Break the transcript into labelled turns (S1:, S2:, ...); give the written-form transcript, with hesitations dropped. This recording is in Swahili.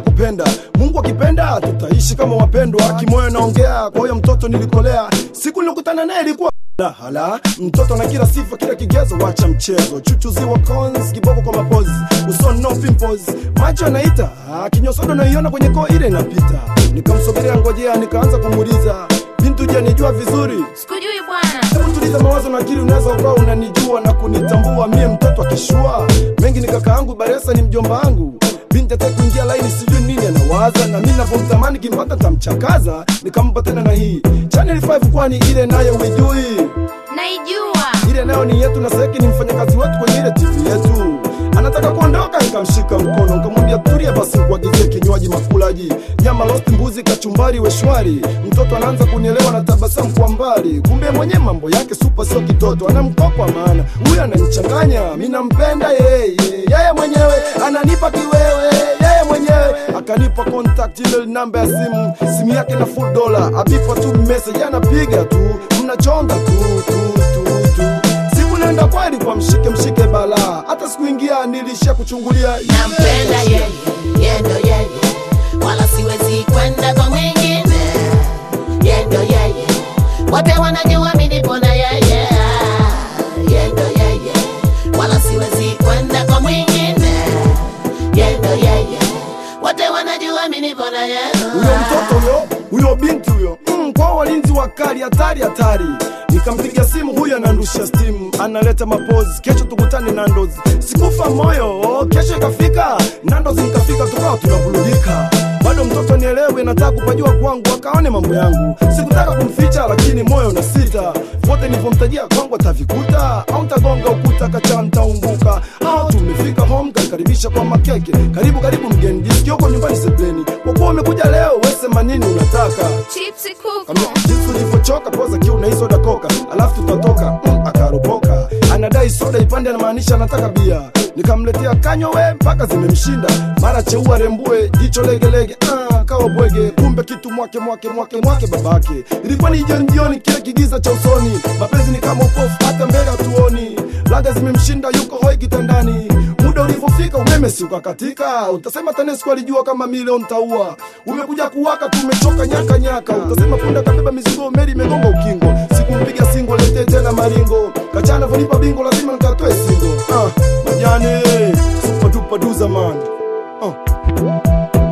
S1: nakupenda. Mungu akipenda tutaishi kama wapendwa. Kimoyo naongea kwa huyo mtoto nilikolea. Siku nilikutana naye ilikuwa hala, mtoto na kila sifa kila kigezo, wacha mchezo. Chuchuziwa cons, kiboko kwa mapozi, usoni no pimples, macho yanaita, kinyosodo naiona kwenye koo ile inapita. Nikamsogelea ngojea, nikaanza kumuuliza, bintu je nijua vizuri?
S2: Sikujui bwana.
S1: Hebu tuliza mawazo na akili, unaweza ukawa unanijua na kunitambua mie mtoto akishua. Mengi ni kaka yangu, Baresa ni mjomba wangu. Binti ataki kuingia laini, sijui nini anawaza, na mimi ninapomtamani kimpata tamchakaza. Nikampa tena na hii Channel 5, kwani ile nayo ujui?
S2: Naijua.
S1: Ile nayo ni yetu na Seki ni mfanyakazi wetu kwenye ile TV yetu. Anataka kuondoka, nikamshika mkono nikamwambia tulia basi nikuagizie kinywaji makulaji, nyama roast, mbuzi, kachumbari, weshwari. Mtoto anaanza kunielewa na tabasamu kwa mbali, kumbe mwenye mambo yake super, sio kitoto, anamkopa maana huyu ananichanganya. Mimi nampenda yeye mwenyewe ananipa kiwewe, yeye mwenyewe akanipa contact email namba ya simu yake na full dollar, abipa tu message anapiga tu, mnachonga tu. Nenda kweli kwa mshike bala, hata siku ingia nilishia kuchungulia.
S3: Nampenda yeye ndo yeye, wala siwezi kwenda kwa mwingine. Yeye ndo yeye, wote wanajua mimi nipo na yeye. Yeye ndo yeye, wala siwezi kwenda kwa mwingine. Yeye ndo yeye, wote wanajua mimi nipo na yeye.
S1: Huyo mtoto huyo binti huyo, kwa walinzi wakali, hatari. Nikampigia simu, huyo anandusha steam, analeta mapozi, kesho tukutane Nando's. Sikufa moyo, kesho ikafika Nando's, nikafika tukawa tunabuludika. Bado mtoto nielewe, nataka kupajua kwangu, akaone mambo yangu. Sikutaka kumficha lakini moyo na sita, wote nilipomtajia kwangu atavikuta, au nitagonga ukuta kacha nitaumbuka. Tumefika home, kanikaribisha kwa makeke, karibu mgeni, jisikia uko nyumbani sebleni. Kwa kuwa umekuja leo, wewe sema nini unataka?
S2: Chipsi kuku.
S1: Jinsi ulivyochoka, poza kiu na soda koka, alafu tutatoka. Akaropoka, anadai soda ipande, anamaanisha anataka bia. Nikamletea kanywa we mpaka zimemshinda, mara cheua rembue, jicho lege kawa bwege, kumbe kitu mwake babake. Ilikuwa ni jioni, kile kigiza cha usoni, mapenzi ni kama upofu, hata mbele hatuoni. Laga zimemshinda, yuko hoi kitandani. Muda ulipofika umeme si ukakatika, utasema TANESCO alijua kama milioni taua. Umekuja kuwaka, tumechoka nyaka, utasema punda kabeba mizigo, meli imegonga ukingo. Sikumpiga singo, lete tena maringo, kachana vonipa bingo, lazima nikatoe singo. Majane super duper duza man.